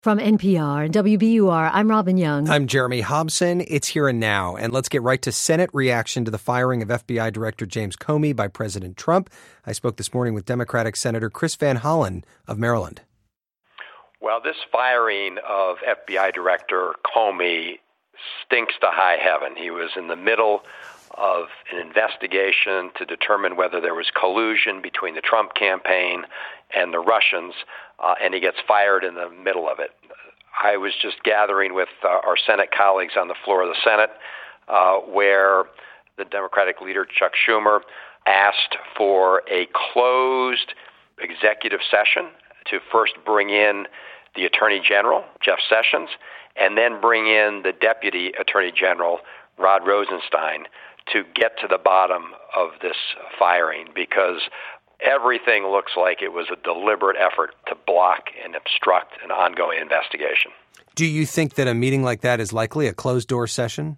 From NPR and WBUR, I'm Robin Young. I'm Jeremy Hobson. It's Here and Now, and let's get right to Senate reaction to the firing of FBI Director James Comey by President Trump. I spoke this morning with Democratic Senator Chris Van Hollen of Maryland. Well, this firing of FBI Director Comey stinks to high heaven. He was in the middle of an investigation to determine whether there was collusion between the Trump campaign and the Russians, and he gets fired in the middle of it. I was just gathering with our Senate colleagues on the floor of the Senate, where the Democratic leader, Chuck Schumer, asked for a closed executive session to first bring in the Attorney General, Jeff Sessions, and then bring in the Deputy Attorney General, Rod Rosenstein, to get to the bottom of this firing, because everything looks like it was a deliberate effort to block and obstruct an ongoing investigation. Do you think that a meeting like that is likely, a closed-door session?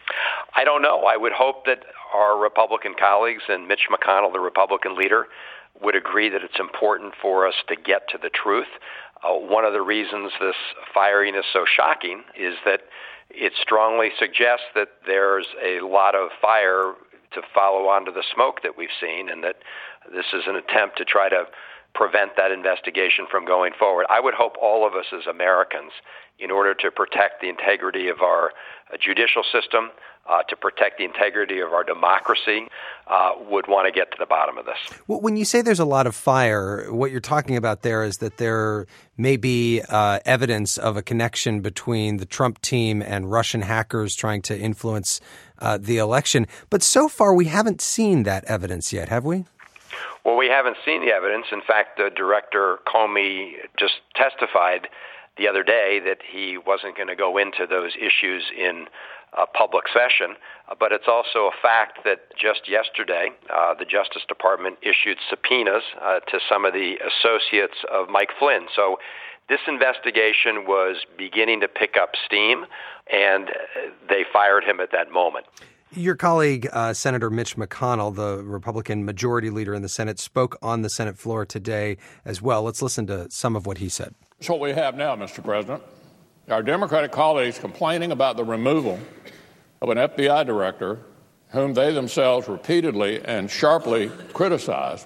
I don't know. I would hope that our Republican colleagues and Mitch McConnell, the Republican leader, would agree that it's important for us to get to the truth. One of the reasons this firing is so shocking is that it strongly suggests that there's a lot of fire to follow on to the smoke that we've seen, and that this is an attempt to try to prevent that investigation from going forward. I would hope all of us as Americans, in order to protect the integrity of our judicial system, to protect the integrity of our democracy, would want to get to the bottom of this. Well, when you say there's a lot of fire, what you're talking about there is that there may be evidence of a connection between the Trump team and Russian hackers trying to influence the election. But so far, we haven't seen that evidence yet, have we? Well, we haven't seen the evidence. In fact, Director Comey just testified the other day that he wasn't going to go into those issues in public session. But it's also a fact that just yesterday, the Justice Department issued subpoenas to some of the associates of Mike Flynn. So this investigation was beginning to pick up steam, and they fired him at that moment. Your colleague, Senator Mitch McConnell, the Republican majority leader in the Senate, spoke on the Senate floor today as well. Let's listen to some of what he said. That's what we have now, Mr. President. Our Democratic colleagues complaining about the removal of an FBI director whom they themselves repeatedly and sharply criticized.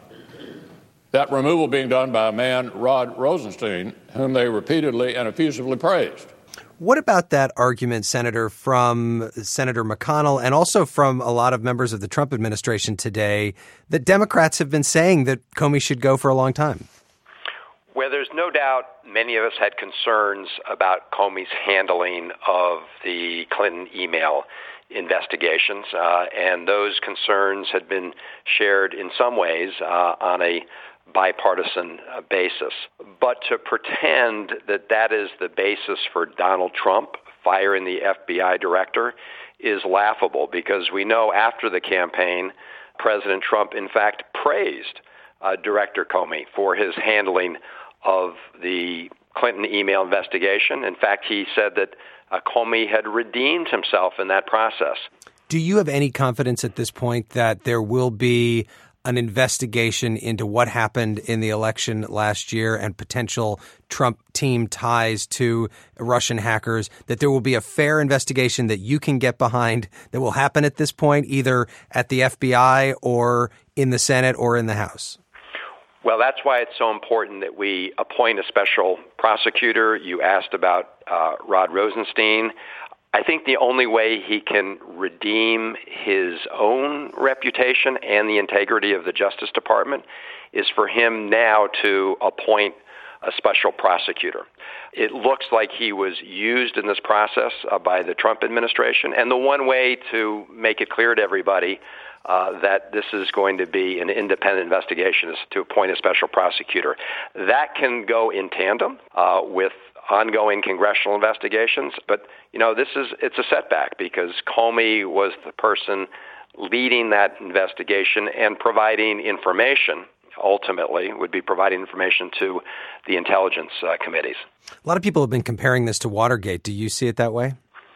That removal being done by a man, Rod Rosenstein, whom they repeatedly and effusively praised. What about that argument, Senator, from Senator McConnell and also from a lot of members of the Trump administration today that Democrats have been saying that Comey should go for a long time? Well, there's no doubt many of us had concerns about Comey's handling of the Clinton email investigations, and those concerns had been shared in some ways on a bipartisan basis. But to pretend that that is the basis for Donald Trump firing the FBI director is laughable, because we know after the campaign, President Trump, in fact, praised Director Comey for his handling of the Clinton email investigation. In fact, he said that Comey had redeemed himself in that process. Do you have any confidence at this point that there will be an investigation into what happened in the election last year and potential Trump team ties to Russian hackers, that there will be a fair investigation that you can get behind that will happen at this point, either at the FBI or in the Senate or in the House? Well, that's why it's so important that we appoint a special prosecutor. You asked about Rod Rosenstein. I think the only way he can redeem his own reputation and the integrity of the Justice Department is for him now to appoint a special prosecutor. It looks like he was used in this process by the Trump administration, and the one way to make it clear to everybody that this is going to be an independent investigation is to appoint a special prosecutor. That can go in tandem with ongoing congressional investigations, but it's a setback because Comey was the person leading that investigation and providing information. Ultimately, would be providing information to the intelligence committees. A lot of people have been comparing this to Watergate. Do you see it that way?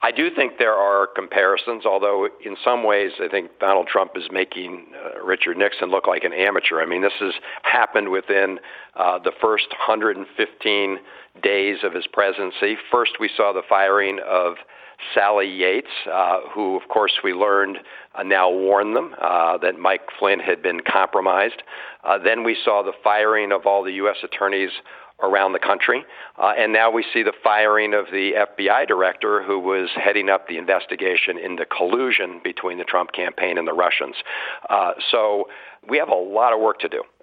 I do think there are comparisons, although in some ways I think Donald Trump is making Richard Nixon look like an amateur. I mean, this has happened within the first 115 days of his presidency. First, we saw the firing of Sally Yates, who, of course, we learned now warned them that Mike Flynn had been compromised. Then we saw the firing of all the U.S. attorneys around the country. And now we see the firing of the FBI director who was heading up the investigation into collusion between the Trump campaign and the Russians. So we have a lot of work to do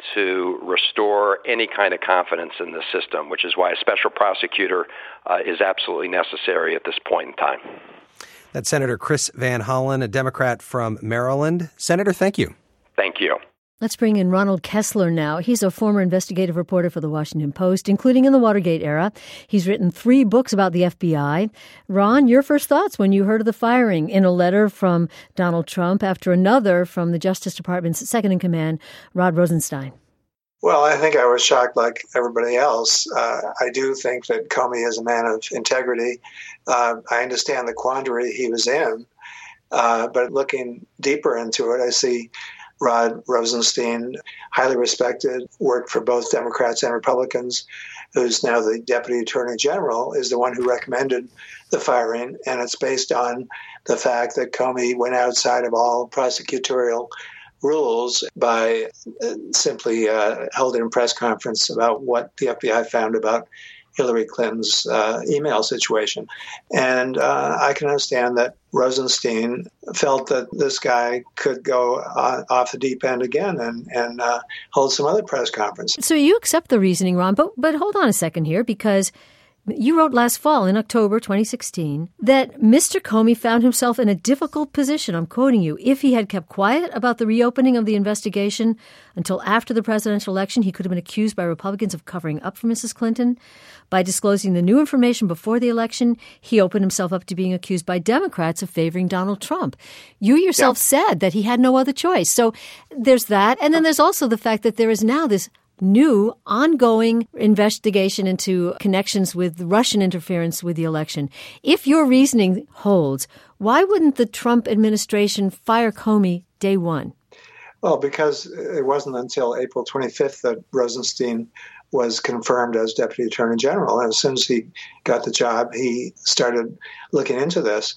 to restore any kind of confidence in the system, which is why a special prosecutor is absolutely necessary at this point in time. That's Senator Chris Van Hollen, a Democrat from Maryland. Senator, thank you. Thank you. Let's bring in Ronald Kessler now. He's a former investigative reporter for the Washington Post, including in the Watergate era. He's written 3 books about the FBI. Ron, your first thoughts when you heard of the firing in a letter from Donald Trump after another from the Justice Department's second-in-command, Rod Rosenstein? Well, I think I was shocked like everybody else. I do think that Comey is a man of integrity. I understand the quandary he was in, but looking deeper into it, I see Rod Rosenstein, highly respected, worked for both Democrats and Republicans, who's now the Deputy Attorney General, is the one who recommended the firing. And it's based on the fact that Comey went outside of all prosecutorial rules by simply holding a press conference about what the FBI found about Hillary Clinton's email situation. And I can understand that Rosenstein felt that this guy could go off the deep end again and hold some other press conference. So you accept the reasoning, Ron, but hold on a second here, because you wrote last fall in October 2016 that Mr. Comey found himself in a difficult position. I'm quoting you. If he had kept quiet about the reopening of the investigation until after the presidential election, he could have been accused by Republicans of covering up for Mrs. Clinton. By disclosing the new information before the election, he opened himself up to being accused by Democrats of favoring Donald Trump. You yourself said that he had no other choice. So there's that. And then there's also the fact that there is now this new ongoing investigation into connections with Russian interference with the election. If your reasoning holds, why wouldn't the Trump administration fire Comey day one? Well, because it wasn't until April 25th that Rosenstein was confirmed as Deputy Attorney General. And as soon as he got the job, he started looking into this.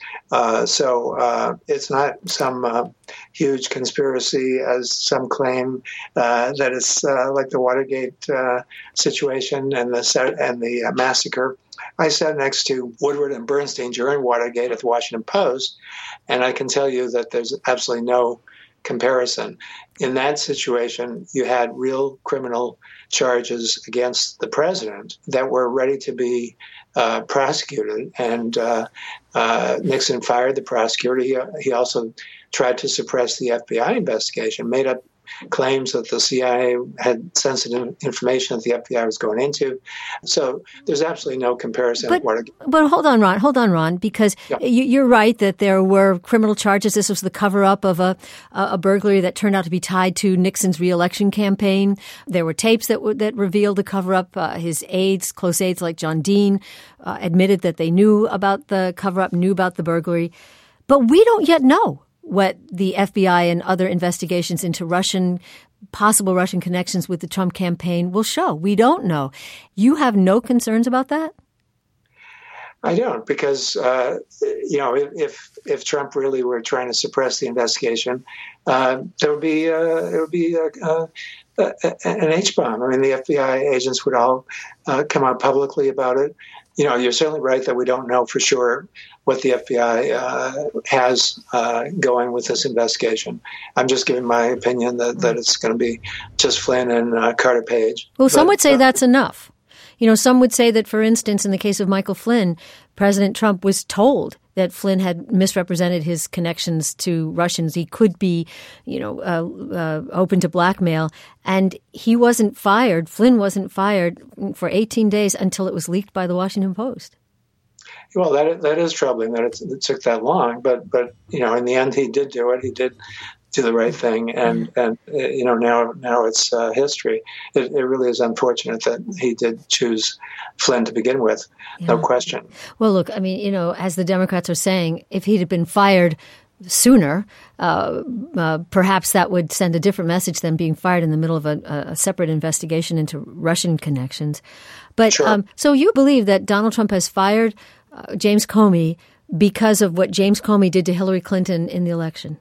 So it's not some huge conspiracy, as some claim, that it's like the Watergate situation and the massacre. I sat next to Woodward and Bernstein during Watergate at the Washington Post, and I can tell you that there's absolutely no comparison. In that situation, you had real criminal charges against the president that were ready to be prosecuted, and Nixon fired the prosecutor. He also tried to suppress the FBI investigation, made up claims that the CIA had sensitive information that the FBI was going into. So there's absolutely no comparison. But hold on, Ron, because you're right that there were criminal charges. This was the cover-up of a burglary that turned out to be tied to Nixon's re-election campaign. There were tapes that revealed the cover-up. His aides, close aides like John Dean, admitted that they knew about the cover-up, knew about the burglary. But we don't yet know what the FBI and other investigations into possible Russian connections with the Trump campaign will show. We don't know. You have no concerns about that? I don't, because if Trump really were trying to suppress the investigation, there would be an H-bomb. I mean, the FBI agents would all come out publicly about it. You're certainly right that we don't know for sure what the FBI has going with this investigation. I'm just giving my opinion that it's going to be just Flynn and Carter Page. Well, some would say that's enough. Some would say that, for instance, in the case of Michael Flynn, President Trump was told that Flynn had misrepresented his connections to Russians. He could be, open to blackmail. And he wasn't fired. Flynn wasn't fired for 18 days until it was leaked by the Washington Post. Well, that is troubling that it took that long. But in the end, he did do it. He did do the right thing, and now it's history. It really is unfortunate that he did choose Flynn to begin with, no question. Well, look, I mean, as the Democrats are saying, if he'd have been fired sooner, perhaps that would send a different message than being fired in the middle of a separate investigation into Russian connections. But sure. So you believe that Donald Trump has fired James Comey because of what James Comey did to Hillary Clinton in the election?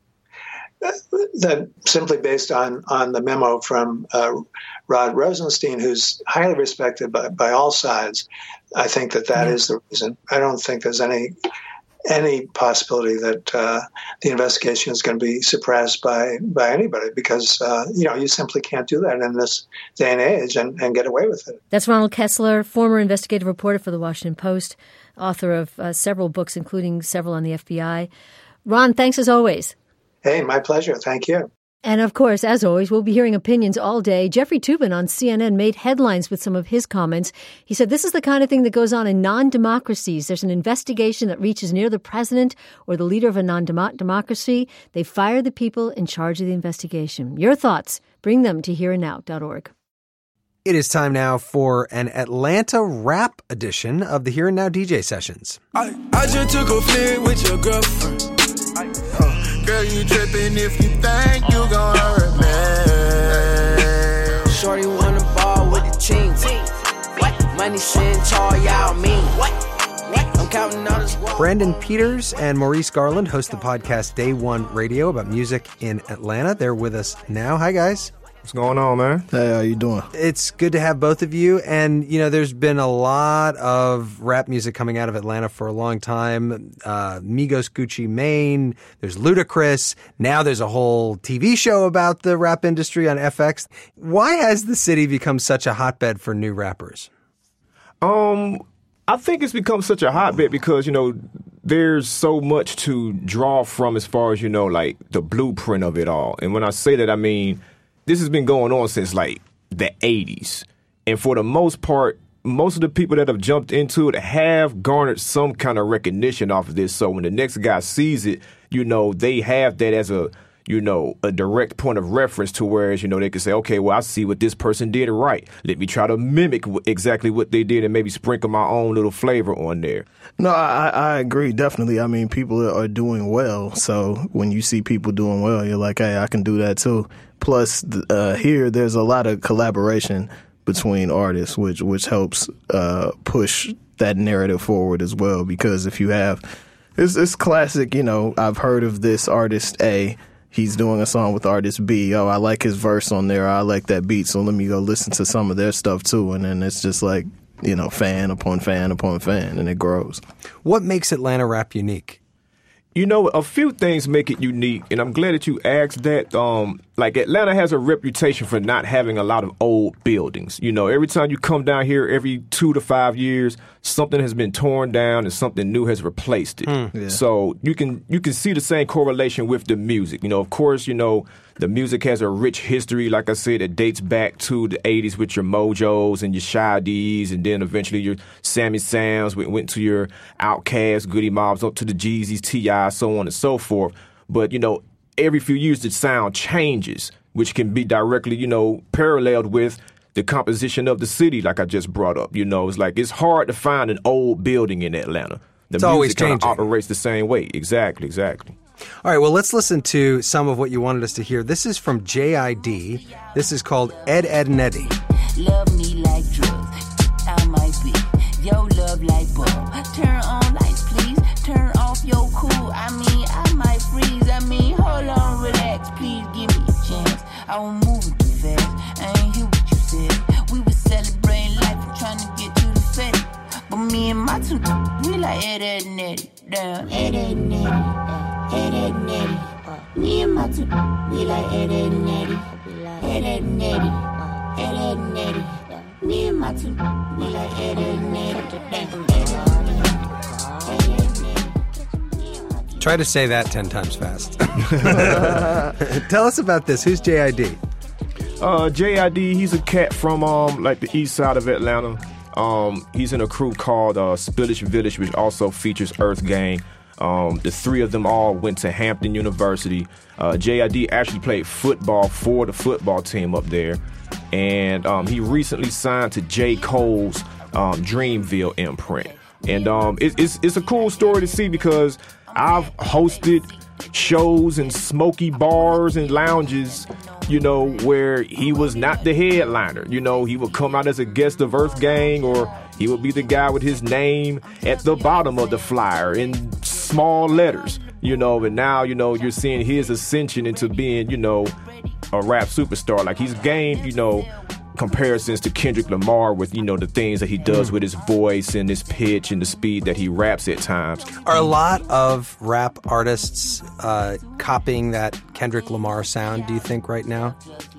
That simply based on the memo from Rod Rosenstein, who's highly respected by all sides, I think that is the reason. I don't think there's any possibility that the investigation is going to be suppressed by anybody, because you simply can't do that in this day and age and get away with it. That's Ronald Kessler, former investigative reporter for the Washington Post, author of several books, including several on the FBI. Ron, thanks as always. Hey, my pleasure. Thank you. And of course, as always, we'll be hearing opinions all day. Jeffrey Toobin on CNN made headlines with some of his comments. He said, this is the kind of thing that goes on in non-democracies. There's an investigation that reaches near the president or the leader of a non-democracy. They fire the people in charge of the investigation. Your thoughts, bring them to hereandnow.org. It is time now for an Atlanta rap edition of the Here and Now DJ sessions. I just took a flick with your girlfriend. Girl, you tripping if you think you gon' hurt me. Shorty wanna ball with the team. Money send char y'all mean. I'm counting on this wall. Brandon Peters and Maurice Garland host the podcast Day One Radio about music in Atlanta. They're with us now. Hi, guys. What's going on, man? Hey, how you doing? It's good to have both of you. And, there's been a lot of rap music coming out of Atlanta for a long time. Migos, Gucci Mane, there's Ludacris. Now there's a whole TV show about the rap industry on FX. Why has the city become such a hotbed for new rappers? I think it's become such a hotbed because, there's so much to draw from as far as, like the blueprint of it all. And when I say that, I mean, this has been going on since like the 80s. And for the most part, most of the people that have jumped into it have garnered some kind of recognition off of this. So when the next guy sees it, they have that as a direct point of reference to whereas, they can say, okay, well, I see what this person did right. Let me try to mimic exactly what they did and maybe sprinkle my own little flavor on there. No, I agree, definitely. I mean, people are doing well. So when you see people doing well, you're like, hey, I can do that too. Plus, here, there's a lot of collaboration between artists, which helps push that narrative forward as well. Because if you have, it's classic, I've heard of this artist A. He's doing a song with artist B. Oh, I like his verse on there. I like that beat. So let me go listen to some of their stuff too. And then it's just like, fan upon fan upon fan, and it grows. What makes Atlanta rap unique? A few things make it unique, and I'm glad that you asked that. Like Atlanta has a reputation for not having a lot of old buildings. Every time you come down here, every 2 to 5 years, something has been torn down and something new has replaced it. Yeah. So you can see the same correlation with the music. Of course, the music has a rich history, like I said, that dates back to the 80s with your Mojos and your Shy-D's, and then eventually your Sammy Sams, went to your Outkast, Goody Mobs, up to the Jeezys, T.I., so on and so forth. But, every few years the sound changes, which can be directly, paralleled with the composition of the city, like I just brought up. It's like it's hard to find an old building in Atlanta. The music always kind of changing. operates the same way. Exactly. All right, well, let's listen to some of what you wanted us to hear. This is from J.I.D. This is called Ed, Ed, and Eddie. Love me like drugs, I might be. Yo, love like bulb. Turn on lights, please. Turn off your cool. I might freeze. Hold on, relax. Please give me a chance. I was moving too fast. I ain't hear what you said. We were celebrating life and trying to get to the fete. But me and my two, we like Ed, Ed, and Eddie. Down. Ed, Ed, and Eddie. Ed, Ed, and Eddie. Me and my two, we like Ed, Ed, and Eddie. Ed, Ed, and Eddie. Ed, Ed, and Eddie. Me and my two, we like Ed, Ed, and Eddie. Try to say that 10 times fast. Tell us about this. Who's J.I.D.? J.I.D., he's a cat from like the east side of Atlanta. He's in a crew called Spillage Village, which also features Earth Gang. The three of them all went to Hampton University. JID actually played football for the football team up there. And he recently signed to J. Cole's Dreamville imprint. And it's a cool story to see because I've hosted shows in smoky bars and lounges, you know, where he was not the headliner. You know, he would come out as a guest of Earth Gang, or he would be the guy with his name at the bottom of the flyer in small letters, you know, and now, you know, you're seeing his ascension into being, you know, a rap superstar. Like, he's gained, you know, comparisons to Kendrick Lamar with, you know, the things that he does with his voice and his pitch and the speed that he raps at times. Are a lot of rap artists copying that Kendrick Lamar sound, do you think, right now?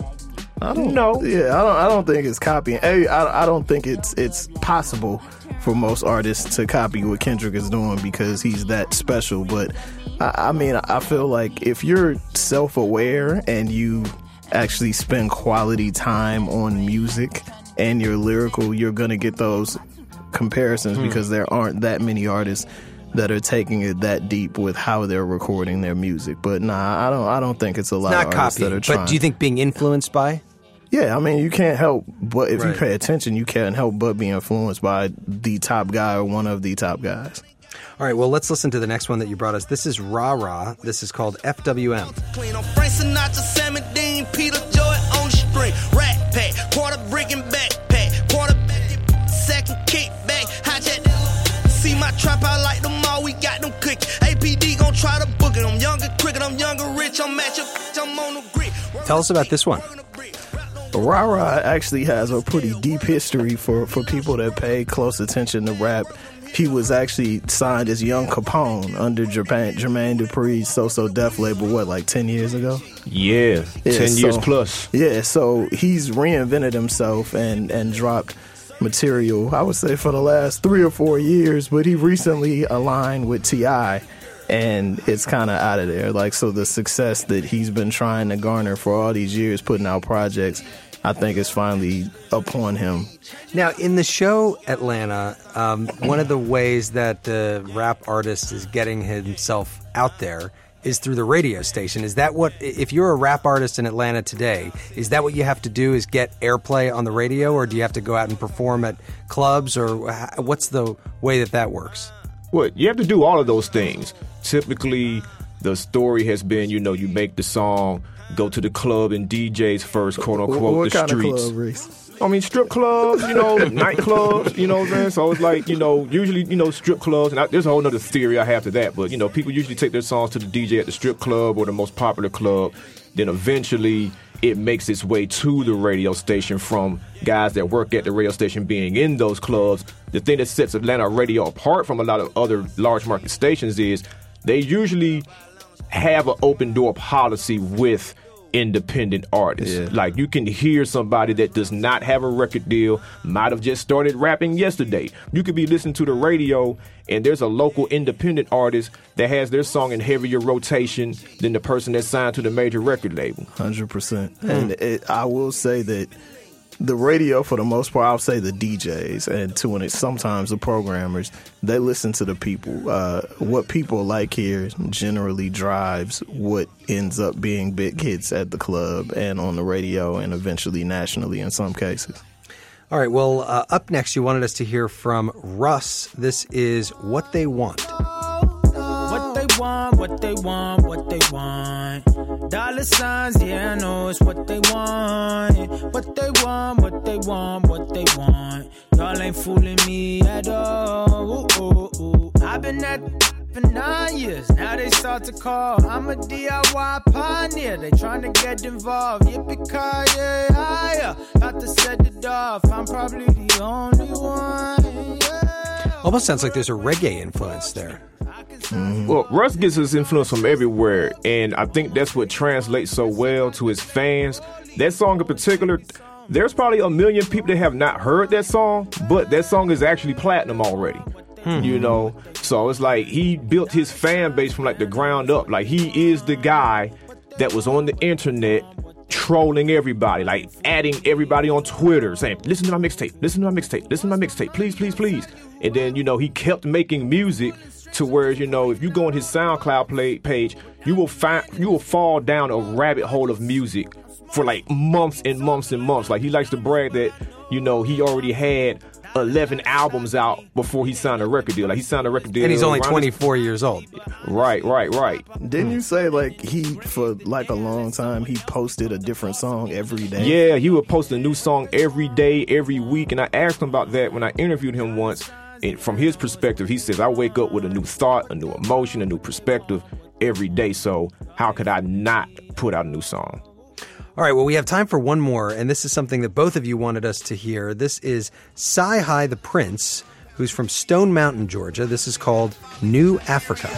I don't know. Yeah, I don't think it's copying. I don't think it's possible for most artists to copy what Kendrick is doing because he's that special. But I mean, I feel like if you're self-aware and you actually spend quality time on music and you're lyrical, you're gonna get those comparisons because there aren't that many artists that are taking it that deep with how they're recording their music. But nah, I don't think it's a lot of artists that are trying. But do you think being influenced by? Yeah, I mean, you can't help but if you pay attention, you can't help but be influenced by the top guy or one of the top guys. All right, well, let's listen to the next one that you brought us. This is Rah Rah. This is called FWM. Clean on Frank Sinatra, Sammy Dean, Peter Joy on the string. Rat pack, quarter brick and backpack, quarter second kickback, hijack that. See my trap, I like them all, we got them quick. APD gon' try to book it. I'm younger, cricket, I'm younger, rich, I'm match up, I'm on the grid. Tell us about this one. Rah Rah actually has a pretty deep history for people that pay close attention to rap. He was actually signed as Young Capone under Jermaine Dupri's So Def label, like 10 years ago? Yeah, 10 years plus. Yeah, so he's reinvented himself and dropped material, I would say, for the last 3 or 4 years, but he recently aligned with T.I., and it's kind of out of there. Like, so the success that he's been trying to garner for all these years putting out projects, I think is finally upon him. Now, in the show Atlanta, one of the ways that the rap artist is getting himself out there is through the radio station. Is that what, if you're a rap artist in Atlanta today, is that what you have to do, is get airplay on the radio, or do you have to go out and perform at clubs, or what's the way that works? Well, you have to do all of those things. Typically, the story has been, you know, you make the song, go to the club and DJs first, quote unquote, what the kind streets. Of club, Reese? I mean, strip clubs, you know, nightclubs, you know what I'm saying? So it's like, you know, usually, you know, strip clubs, and there's a whole other theory I have to that, but, you know, people usually take their songs to the DJ at the strip club or the most popular club. Then eventually it makes its way to the radio station from guys that work at the radio station being in those clubs. The thing that sets Atlanta radio apart from a lot of other large market stations is they usually have an open door policy with independent artists. Yeah. Like, you can hear somebody that does not have a record deal, might have just started rapping yesterday. You could be listening to the radio and there's a local independent artist that has their song in heavier rotation than the person that's signed to the major record label. 100%. And I will say that the radio, for the most part, I'll say the DJs and to it sometimes the programmers, they listen to the people. What people like here generally drives what ends up being big hits at the club and on the radio and eventually nationally in some cases. All right, well, up next, you wanted us to hear from Russ. This is What They Want. What they want, what they want, what they want. Dollar signs, yeah, I know it's what they want. What they want, what they want, what they want. Y'all ain't fooling me at all. Ooh, ooh, ooh. I've been at for 9 years, now they start to call. I'm a DIY pioneer, they trying to get involved. Yippee-ki-yay, higher, about to set it off. I'm probably the only one, yeah. Almost sounds like there's a reggae influence there. Well, Russ gets his influence from everywhere, and I think that's what translates so well to his fans. That song in particular, there's probably 1 million people that have not heard that song, but that song is actually platinum already. You know, so it's like he built his fan base from like the ground up. Like, he is the guy that was on the internet trolling everybody, like adding everybody on Twitter, saying, listen to my mixtape, listen to my mixtape, listen to my mixtape, please, please, please. And then, you know, he kept making music to where, you know, if you go on his SoundCloud page, you will fall down a rabbit hole of music for like months and months and months. Like, he likes to brag that, you know, he already had 11 albums out before he signed a record deal. Like, he signed a record deal. And he's only 24 years old. Right. Didn't you say, like, he, for like a long time, he posted a different song every day? Yeah, he would post a new song every day, every week. And I asked him about that when I interviewed him once. And from his perspective, he says, I wake up with a new thought, a new emotion, a new perspective every day. So how could I not put out a new song? All right, well, we have time for one more, and this is something that both of you wanted us to hear. This is Sci-Hi the Prince, who's from Stone Mountain, Georgia. This is called New Africa.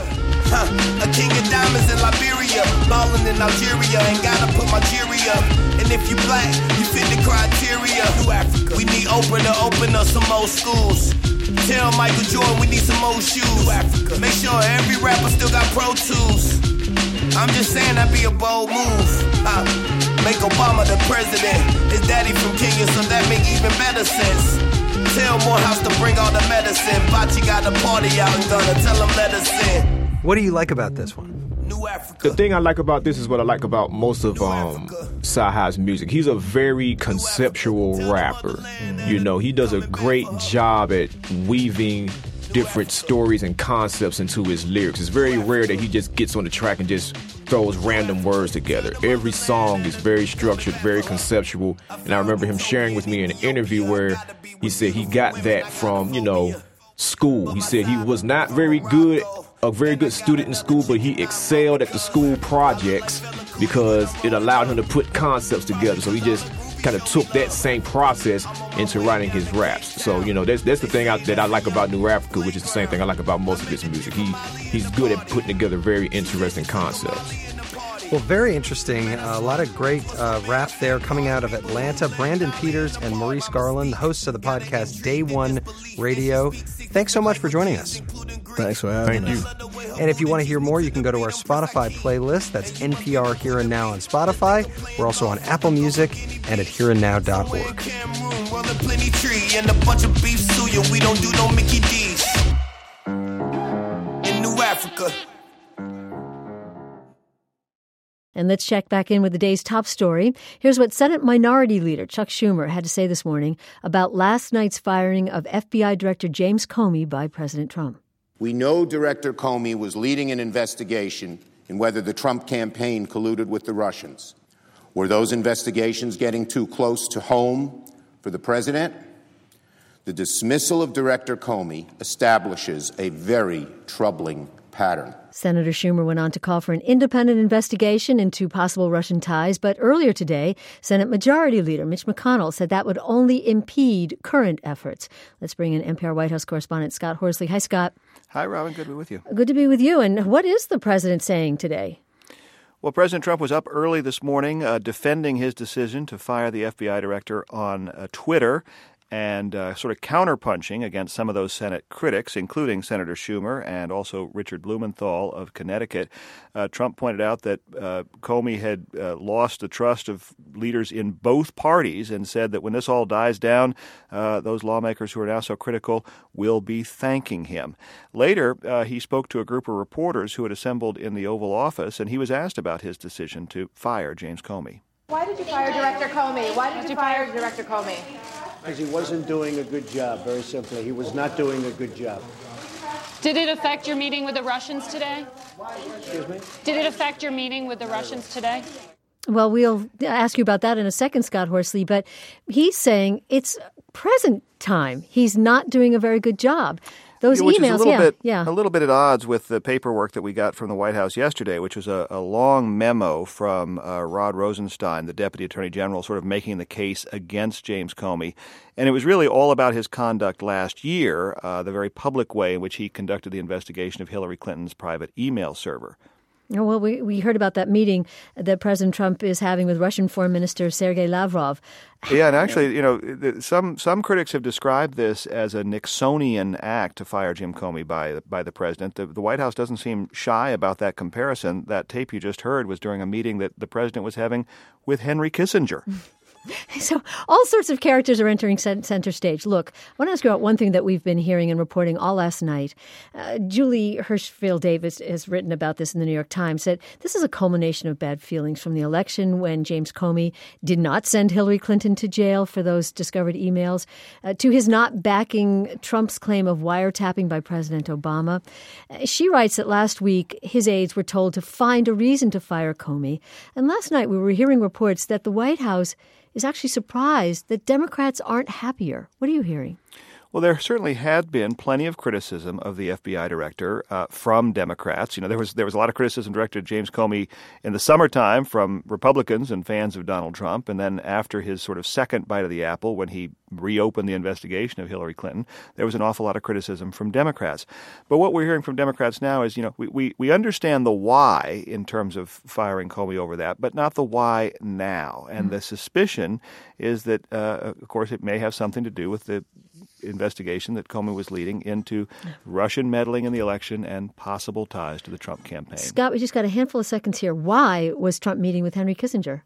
A king of diamonds in Liberia, ballin' in Algeria, ain't gotta put my jury up. And if you black, you fit the criteria. New Africa. We need Oprah to open up some more schools. Tell Michael Jordan we need some more shoes. New Africa. Make sure every rapper still got Pro Tools. I'm just saying that'd be a bold move. Make Obama the president. His daddy from Kenya, so that make even better sense. Tell Morehouse to bring all the medicine. Bachi got the party out and gonna tell him let us in. What do you like about this one? The thing I like about this is what I like about most of Sci-Hi's music. He's a very conceptual rapper. You know, he does a great job at weaving different stories and concepts into his lyrics. It's very rare that he just gets on the track and just throws random words together. Every song is very structured, very conceptual. And I remember him sharing with me in an interview where he said he got that from, you know, school. He said he was not a very good student in school, but he excelled at the school projects because it allowed him to put concepts together. So he just kind of took that same process into writing his raps. So, you know, that's the thing that I like about New Africa, which is the same thing I like about most of his music. He's good at putting together very interesting concepts. Well, very interesting. A lot of great rap there coming out of Atlanta. Brandon Peters and Maurice Garland, the hosts of the podcast Day One Radio. Thanks so much for joining us. Thanks for having us. Thank you. And if you want to hear more, you can go to our Spotify playlist. That's NPR Here and Now on Spotify. We're also on Apple Music and at hereandnow.org. Plenty tree and a bunch of beef suya. We don't do no Mickey D's. In New Africa. And let's check back in with the day's top story. Here's what Senate Minority Leader Chuck Schumer had to say this morning about last night's firing of FBI Director James Comey by President Trump. We know Director Comey was leading an investigation in whether the Trump campaign colluded with the Russians. Were those investigations getting too close to home for the president? The dismissal of Director Comey establishes a very troubling pattern. Senator Schumer went on to call for an independent investigation into possible Russian ties, but earlier today, Senate Majority Leader Mitch McConnell said that would only impede current efforts. Let's bring in NPR White House correspondent Scott Horsley. Hi, Scott. Hi, Robin. Good to be with you. Good to be with you. And what is the president saying today? Well, President Trump was up early this morning defending his decision to fire the FBI director on Twitter and sort of counterpunching against some of those Senate critics, including Senator Schumer and also Richard Blumenthal of Connecticut. Trump pointed out that Comey had lost the trust of leaders in both parties and said that when this all dies down, those lawmakers who are now so critical will be thanking him. Later, he spoke to a group of reporters who had assembled in the Oval Office, and he was asked about his decision to fire James Comey. Why did you fire Director Comey? Why did you fire Director Comey? Because he wasn't doing a good job, very simply. He was not doing a good job. Did it affect your meeting with the Russians today? Excuse me? Did it affect your meeting with the Russians today? Well, we'll ask you about that in a second, Scott Horsley, but he's saying it's present time. He's not doing a very good job. Those which emails, is a little bit at odds with the paperwork that we got from the White House yesterday, which was a long memo from Rod Rosenstein, the Deputy Attorney General, sort of making the case against James Comey. And it was really all about his conduct last year, the very public way in which he conducted the investigation of Hillary Clinton's private email server. Well, we heard about that meeting that President Trump is having with Russian Foreign Minister Sergei Lavrov. Yeah, and actually, you know, some critics have described this as a Nixonian act to fire Jim Comey by the president. The White House doesn't seem shy about that comparison. That tape you just heard was during a meeting that the president was having with Henry Kissinger. So all sorts of characters are entering center stage. Look, I want to ask you about one thing that we've been hearing and reporting all last night. Julie Hirschfield Davis has written about this in the New York Times, that this is a culmination of bad feelings from the election when James Comey did not send Hillary Clinton to jail for those discovered emails, to his not backing Trump's claim of wiretapping by President Obama. She writes that last week his aides were told to find a reason to fire Comey. And last night we were hearing reports that the White House is actually surprised that Democrats aren't happier. What are you hearing? Well, there certainly had been plenty of criticism of the FBI director from Democrats. You know, there was a lot of criticism directed at James Comey in the summertime from Republicans and fans of Donald Trump, and then after his sort of second bite of the apple, when he reopened the investigation of Hillary Clinton, there was an awful lot of criticism from Democrats. But what we're hearing from Democrats now is, you know, we understand the why in terms of firing Comey over that, but not the why now. And the suspicion is that, of course, it may have something to do with the investigation that Comey was leading into Russian meddling in the election and possible ties to the Trump campaign. Scott, we just got a handful of seconds here. Why was Trump meeting with Henry Kissinger?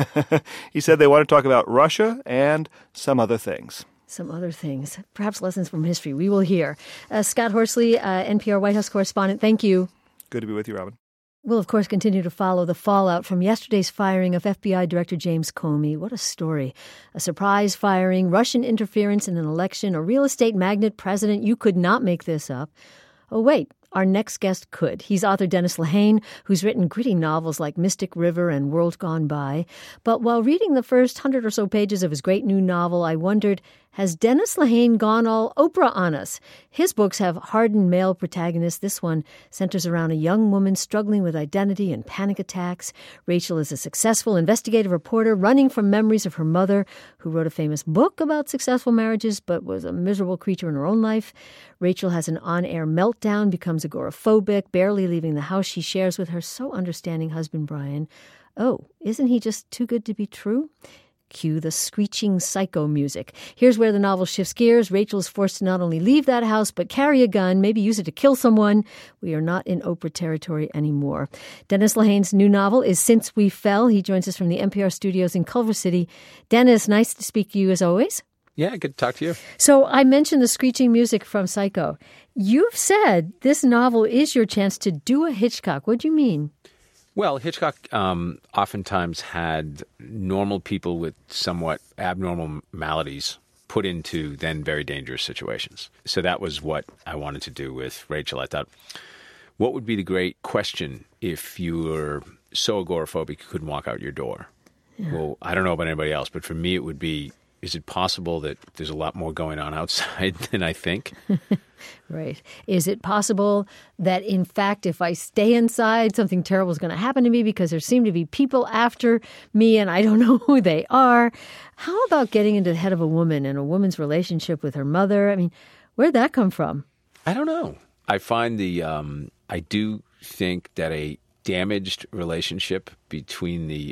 He said they want to talk about Russia and some other things. Some other things. Perhaps lessons from history. We will hear. Scott Horsley, NPR White House correspondent, thank you. Good to be with you, Robin. We'll, of course, continue to follow the fallout from yesterday's firing of FBI Director James Comey. What a story. A surprise firing, Russian interference in an election, a real estate magnate president. You could not make this up. Oh, wait. Our next guest could. He's author Dennis Lehane, who's written gritty novels like Mystic River and World Gone By. But while reading the first 100 or so pages of his great new novel, I wondered, has Dennis Lehane gone all Oprah on us? His books have hardened male protagonists. This one centers around a young woman struggling with identity and panic attacks. Rachel is a successful investigative reporter running from memories of her mother, who wrote a famous book about successful marriages but was a miserable creature in her own life. Rachel has an on-air meltdown, becomes agoraphobic, barely leaving the house she shares with her so understanding husband, Brian. Oh, isn't he just too good to be true? Cue the screeching psycho music. Here's where the novel shifts gears. Rachel is forced to not only leave that house, but carry a gun, maybe use it to kill someone. We are not in Oprah territory anymore. Dennis Lehane's new novel is Since We Fell. He joins us from the NPR studios in Culver City. Dennis, nice to speak to you as always. Yeah, good to talk to you. So I mentioned the screeching music from Psycho. You've said this novel is your chance to do a Hitchcock. What do you mean? Well, Hitchcock oftentimes had normal people with somewhat abnormal maladies put into then very dangerous situations. So that was what I wanted to do with Rachel. I thought, what would be the great question if you were so agoraphobic you couldn't walk out your door? Yeah. Well, I don't know about anybody else, but for me it would be, is it possible that there's a lot more going on outside than I think? Right. Is it possible that, in fact, if I stay inside, something terrible is going to happen to me because there seem to be people after me and I don't know who they are? How about getting into the head of a woman and a woman's relationship with her mother? I mean, where'd that come from? I don't know. I find I do think that a damaged relationship between the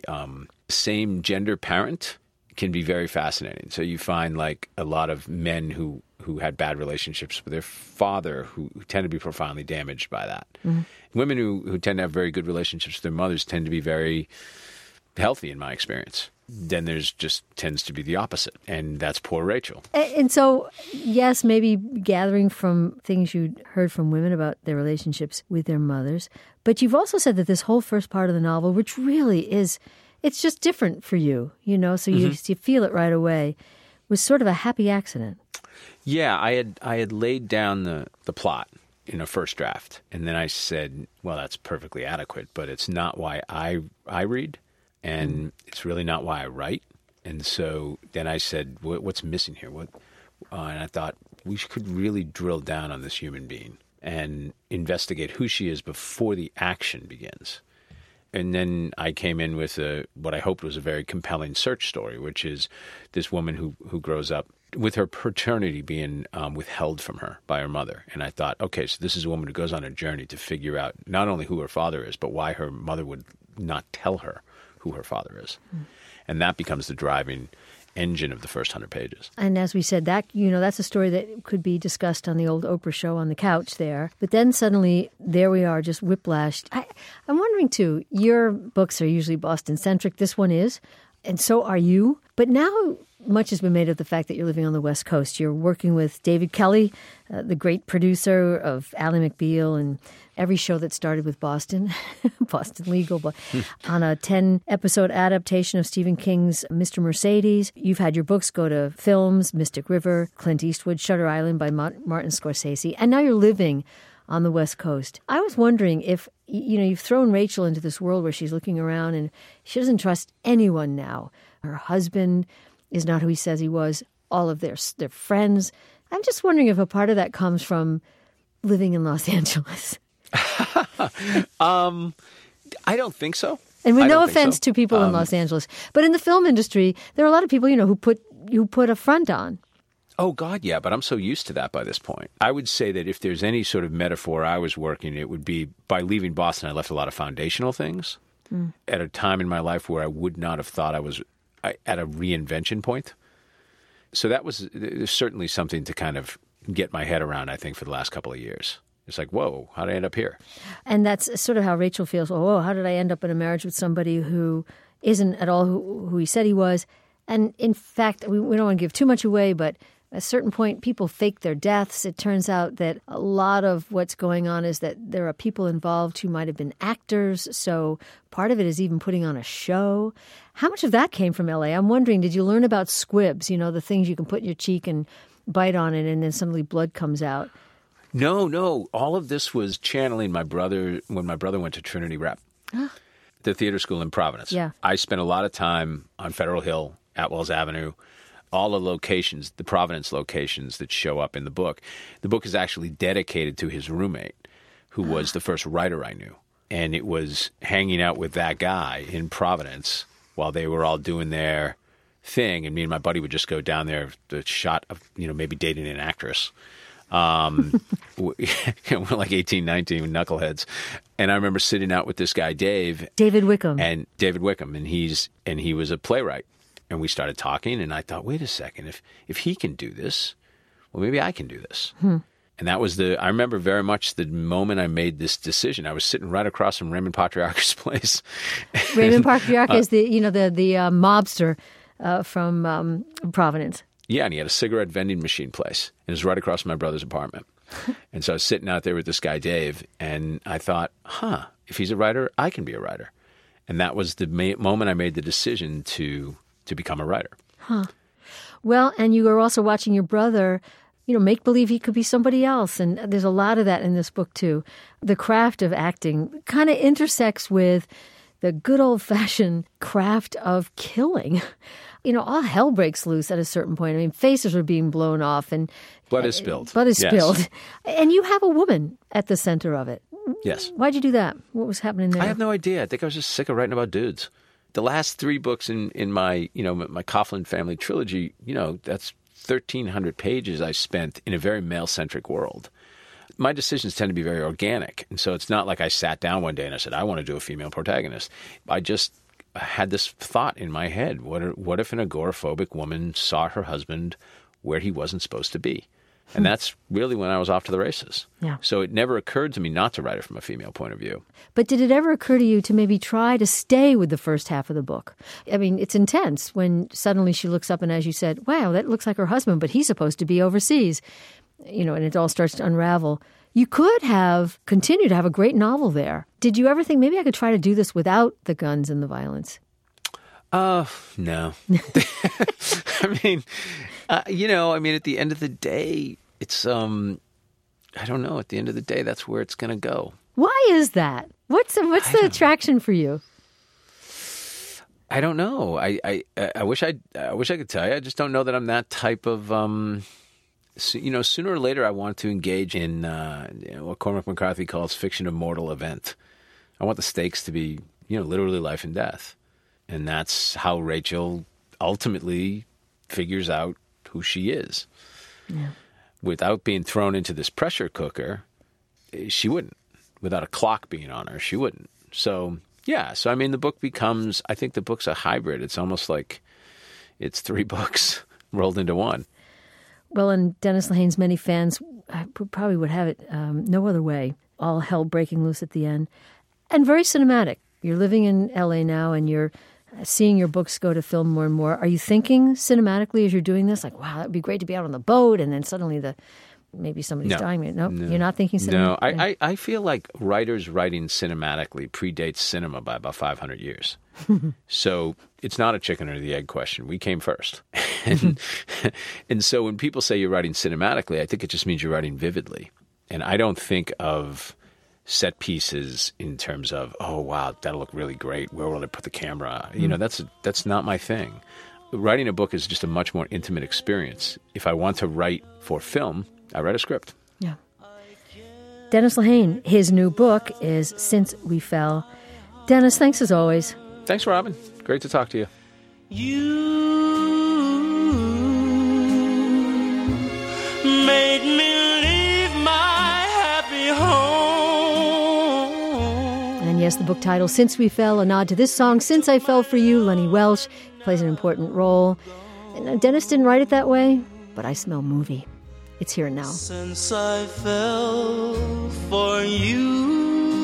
same gender parent can be very fascinating. So you find like a lot of men who had bad relationships with their father who tend to be profoundly damaged by that. Mm-hmm. Women who tend to have very good relationships with their mothers tend to be very healthy in my experience. Then there's just tends to be the opposite. And that's poor Rachel. And so, yes, maybe gathering from things you'd heard from women about their relationships with their mothers. But you've also said that this whole first part of the novel, which really is, it's just different for you, you know, so you feel it right away, was sort of a happy accident. Yeah, I had laid down the plot in a first draft, and then I said, well, that's perfectly adequate, but it's not why I read, and it's really not why I write. And so then I said, what's missing here? And I thought, we could really drill down on this human being and investigate who she is before the action begins. And then I came in with what I hoped was a very compelling search story, which is this woman who grows up with her paternity being withheld from her by her mother. And I thought, okay, so this is a woman who goes on a journey to figure out not only who her father is, but why her mother would not tell her who her father is. Mm. And that becomes the driving engine of the first 100 pages. And as we said, that, you know, that's a story that could be discussed on the old Oprah show on the couch there. But then suddenly, there we are, just whiplashed. I'm wondering, too, your books are usually Boston-centric. This one is. And so are you. But now much has been made of the fact that you're living on the West Coast. You're working with David Kelly, the great producer of Ally McBeal and every show that started with Boston, Boston Legal, but on a 10-episode adaptation of Stephen King's Mr. Mercedes. You've had your books go to films, Mystic River, Clint Eastwood, Shutter Island by Martin Scorsese, and now you're living on the West Coast. I was wondering if, you've thrown Rachel into this world where she's looking around and she doesn't trust anyone now. Her husband is not who he says he was, all of their friends. I'm just wondering if a part of that comes from living in Los Angeles. I don't think so. And with no offense to people in Los Angeles, but in the film industry, there are a lot of people, who put a front on. Oh, God, yeah, but I'm so used to that by this point. I would say that if there's any sort of metaphor I was working, it would be by leaving Boston, I left a lot of foundational things at a time in my life where I would not have thought I was at a reinvention point. So that was certainly something to kind of get my head around, I think, for the last couple of years. It's like, whoa, how did I end up here? And that's sort of how Rachel feels. Oh, how did I end up in a marriage with somebody who isn't at all who he said he was? And in fact, we don't want to give too much away, but at a certain point, people fake their deaths. It turns out that a lot of what's going on is that there are people involved who might have been actors. So part of it is even putting on a show. How much of that came from L.A.? I'm wondering, did you learn about squibs, the things you can put in your cheek and bite on it and then suddenly blood comes out? No. All of this was channeling my brother when my brother went to Trinity Rep, the theater school in Providence. Yeah. I spent a lot of time on Federal Hill, Atwells Avenue, all the locations, the Providence locations that show up in the book. The book is actually dedicated to his roommate, who was the first writer I knew. And it was hanging out with that guy in Providence while they were all doing their thing. And me and my buddy would just go down there, the shot of, maybe dating an actress. We're like 18, 19 knuckleheads. And I remember sitting out with this guy, David Wickham. And he was a playwright. And we started talking, and I thought, wait a second, if he can do this, well, maybe I can do this. And that was I remember very much the moment I made this decision. I was sitting right across from Raymond Patriarca's place. Raymond Patriarca is the mobster from Providence. Yeah, and he had a cigarette vending machine place. And it was right across from my brother's apartment. And so I was sitting out there with this guy, Dave, and I thought, if he's a writer, I can be a writer. And that was the moment I made the decision to become a writer. Well, and you were also watching your brother, make believe he could be somebody else. And there's a lot of that in this book, too. The craft of acting kind of intersects with the good old-fashioned craft of killing. All hell breaks loose at a certain point. I mean, faces are being blown off and blood is spilled. Spilled. And you have a woman at the center of it. Yes. Why'd you do that? What was happening there? I have no idea. I think I was just sick of writing about dudes. The last 3 books in my, my Coughlin family trilogy, that's 1,300 pages I spent in a very male-centric world. My decisions tend to be very organic. And so it's not like I sat down one day and I said, I want to do a female protagonist. I just had this thought in my head. What if an agoraphobic woman saw her husband where he wasn't supposed to be? And that's really when I was off to the races. Yeah. So it never occurred to me not to write it from a female point of view. But did it ever occur to you to maybe try to stay with the first half of the book? I mean, it's intense when suddenly she looks up and, as you said, wow, that looks like her husband, but he's supposed to be overseas. And it all starts to unravel. You could have continued to have a great novel there. Did you ever think, maybe I could try to do this without the guns and the violence? No. I mean, at the end of the day, it's, I don't know. At the end of the day, that's where it's going to go. Why is that? What's the attraction for you? I don't know. I wish I could tell you. I just don't know that I'm that type of, sooner or later I want to engage in what Cormac McCarthy calls fiction of mortal event. I want the stakes to be, literally life and death. And that's how Rachel ultimately figures out who she is. Yeah. Without being thrown into this pressure cooker, she wouldn't. Without a clock being on her, she wouldn't. So, yeah. So, I mean, the book becomes, I think the book's a hybrid. It's almost like it's 3 books rolled into one. Well, and Dennis Lehane's many fans probably would have it no other way. All hell breaking loose at the end. And very cinematic. You're living in L.A. now, and you're seeing your books go to film more and more, are you thinking cinematically as you're doing this? Like, wow, that'd be great to be out on the boat, and then suddenly maybe somebody's dying. No, you're not thinking cinematically? No, I feel like writers writing cinematically predates cinema by about 500 years. So it's not a chicken or the egg question. We came first. And so when people say you're writing cinematically, I think it just means you're writing vividly. And I don't think of set pieces in terms of, oh, wow, that'll look really great. Where will I put the camera? You know, that's not my thing. Writing a book is just a much more intimate experience. If I want to write for film, I write a script. Yeah. Dennis Lehane, his new book is Since We Fell. Dennis, thanks as always. Thanks, Robin. Great to talk to you. You made me leave my happy home. And yes, the book title, Since We Fell, a nod to this song, Since I Fell for You. Lenny Welch plays an important role. And Dennis didn't write it that way, but I smell movie. It's here now. Since I fell for you.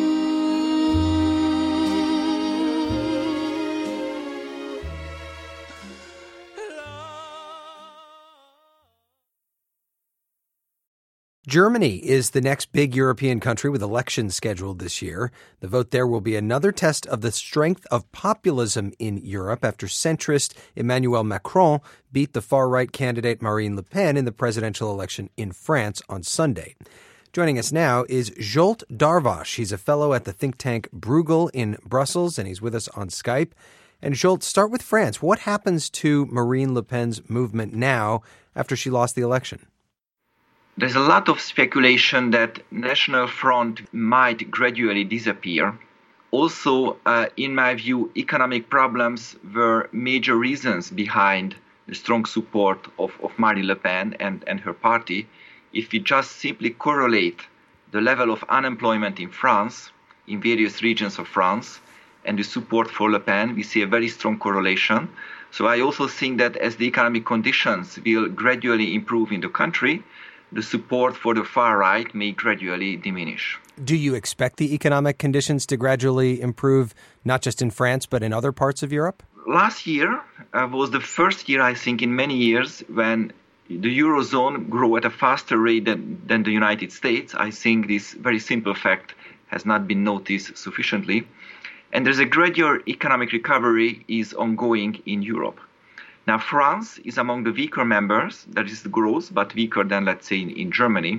Germany is the next big European country with elections scheduled this year. The vote there will be another test of the strength of populism in Europe after centrist Emmanuel Macron beat the far-right candidate Marine Le Pen in the presidential election in France on Sunday. Joining us now is Zsolt Darvas. He's a fellow at the think tank Bruegel in Brussels, and he's with us on Skype. And Zsolt, start with France. What happens to Marine Le Pen's movement now after she lost the election? There's a lot of speculation that National Front might gradually disappear. Also, in my view, economic problems were major reasons behind the strong support of Marine Le Pen and her party. If we just simply correlate the level of unemployment in France, in various regions of France, and the support for Le Pen, we see a very strong correlation. So I also think that as the economic conditions will gradually improve in the country, the support for the far right may gradually diminish. Do you expect the economic conditions to gradually improve, not just in France, but in other parts of Europe? Last year was the first year, I think, in many years when the Eurozone grew at a faster rate than the United States. I think this very simple fact has not been noticed sufficiently. And there's a gradual economic recovery is ongoing in Europe. Now, France is among the weaker members, that is the growth, but weaker than, let's say, in Germany.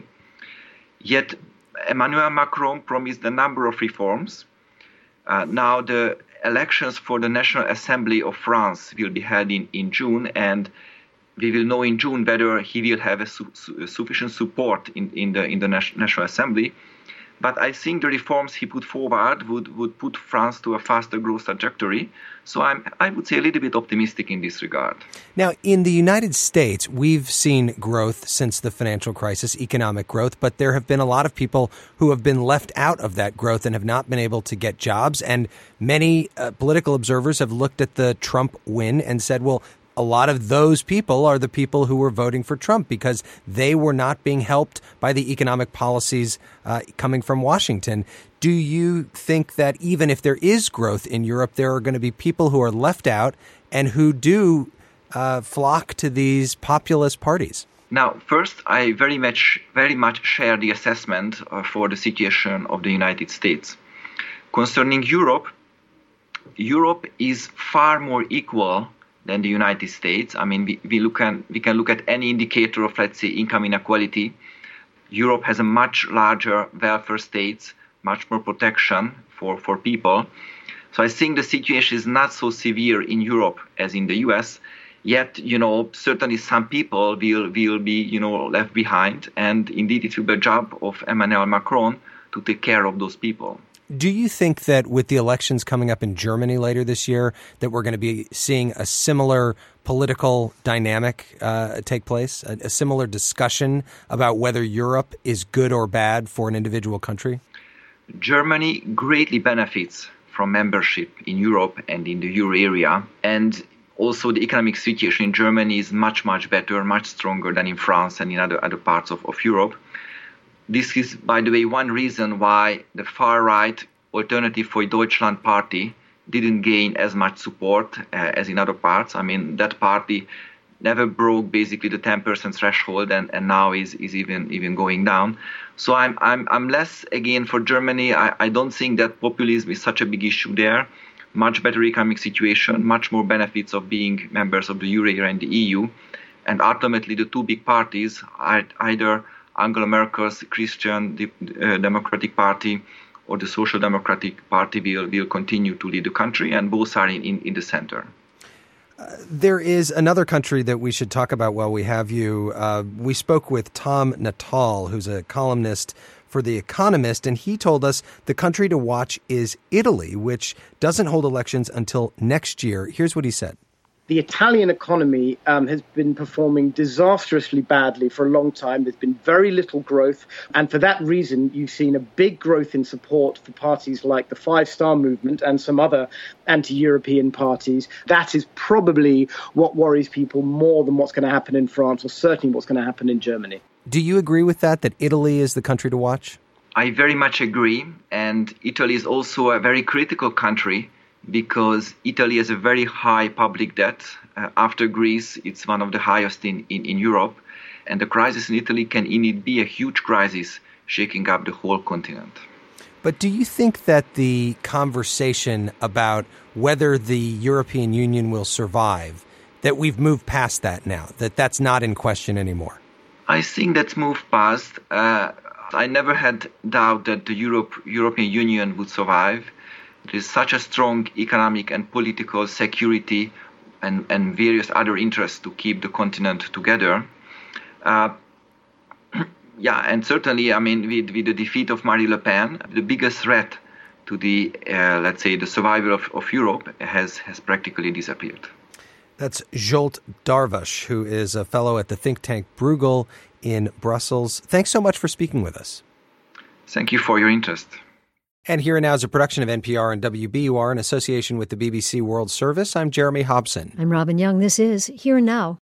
Yet, Emmanuel Macron promised a number of reforms. Now, the elections for the National Assembly of France will be held in June, and we will know in June whether he will have a sufficient support in the National Assembly. But I think the reforms he put forward would put France to a faster growth trajectory. So I would say a little bit optimistic in this regard. Now, in the United States, we've seen growth since the financial crisis, economic growth, but there have been a lot of people who have been left out of that growth and have not been able to get jobs. And many political observers have looked at the Trump win and said, well, a lot of those people are the people who were voting for Trump because they were not being helped by the economic policies coming from Washington. Do you think that even if there is growth in Europe, there are going to be people who are left out and who do flock to these populist parties? Now, first, I very much share the assessment for the situation of the United States. Concerning Europe, Europe is far more equal than the United States. I mean, we can look at any indicator of, let's say, income inequality. Europe has a much larger welfare state, much more protection for people. So I think the situation is not so severe in Europe as in the US. Yet, certainly some people will be, left behind. And indeed, it will be a job of Emmanuel Macron to take care of those people. Do you think that with the elections coming up in Germany later this year, that we're going to be seeing a similar political dynamic take place, a similar discussion about whether Europe is good or bad for an individual country? Germany greatly benefits from membership in Europe and in the euro area. And also the economic situation in Germany is much, much better, much stronger than in France and in other parts of Europe. This is, by the way, one reason why the far-right Alternative for Deutschland party didn't gain as much support as in other parts. I mean, that party never broke basically the 10% threshold, and now is even going down. So I'm less again for Germany. I don't think that populism is such a big issue there. Much better economic situation, much more benefits of being members of the euro area and the EU, and ultimately the two big parties, either Angela Merkel's Christian Democratic Party or the Social Democratic Party will continue to lead the country, and both are in the center. There is another country that we should talk about while we have you. We spoke with Tom Natal, who's a columnist for The Economist, and he told us the country to watch is Italy, which doesn't hold elections until next year. Here's what he said. The Italian economy has been performing disastrously badly for a long time. There's been very little growth. And for that reason, you've seen a big growth in support for parties like the Five Star Movement and some other anti-European parties. That is probably what worries people more than what's going to happen in France, or certainly what's going to happen in Germany. Do you agree with that Italy is the country to watch? I very much agree. And Italy is also a very critical country, because Italy has a very high public debt. After Greece, it's one of the highest in Europe. And the crisis in Italy can indeed be a huge crisis, shaking up the whole continent. But do you think that the conversation about whether the European Union will survive, that we've moved past that now, that that's not in question anymore? I think that's moved past. I never had doubt that the European Union would survive. There is such a strong economic and political security and various other interests to keep the continent together. And certainly, I mean, with the defeat of Marine Le Pen, the biggest threat to the, let's say, the survival of Europe has practically disappeared. That's Zsolt Darvas, who is a fellow at the think tank Bruegel in Brussels. Thanks so much for speaking with us. Thank you for your interest. And Here and Now is a production of NPR and WBUR in association with the BBC World Service. I'm Jeremy Hobson. I'm Robin Young. This is Here and Now.